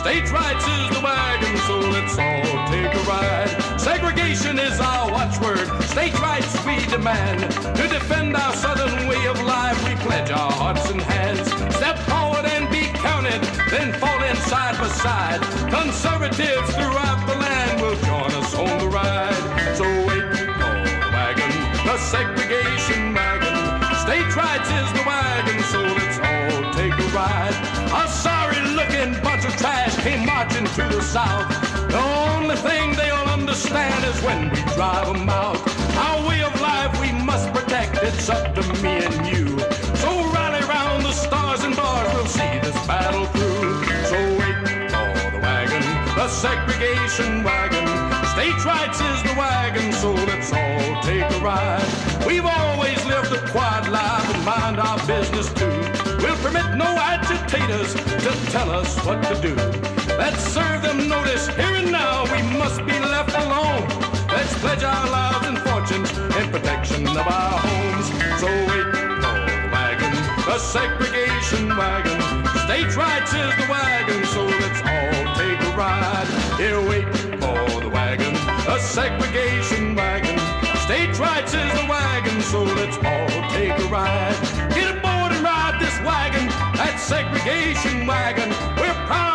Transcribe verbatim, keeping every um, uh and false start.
States' rights is the wagon, so let's all take a ride. Segregation is our watchword, states' rights we demand. To defend our southern way of life, we pledge our hearts and hands. Step forward and be counted, then fall in side by side. Conservatives throughout the land will join us on the ride. So wait for the wagon, the segregation wagon. States' rights is the wagon, so let's all take a ride. A sorry-looking bunch of trash came marching to the south. The only thing they'll understand is when we drive them out. Our way of life we must protect, it's up to me and you. So rally round the stars and bars, we'll see this battle through. So wait for the wagon, the segregation wagon. States' rights is the wagon, so let's all take a ride. We've always lived a quiet life and mind our business too. We'll permit no agitators to tell us what to do. Let's serve them notice here and now, we must be left alone. Let's pledge our lives and fortunes in protection of our homes. So wait for the wagon, the segregation wagon. States' rights is the wagon, so let's all take a ride. Here, wait for the wagon, the segregation wagon. States' rights is the wagon, so let's all take a ride. Get aboard and ride this wagon, that segregation wagon. We're proud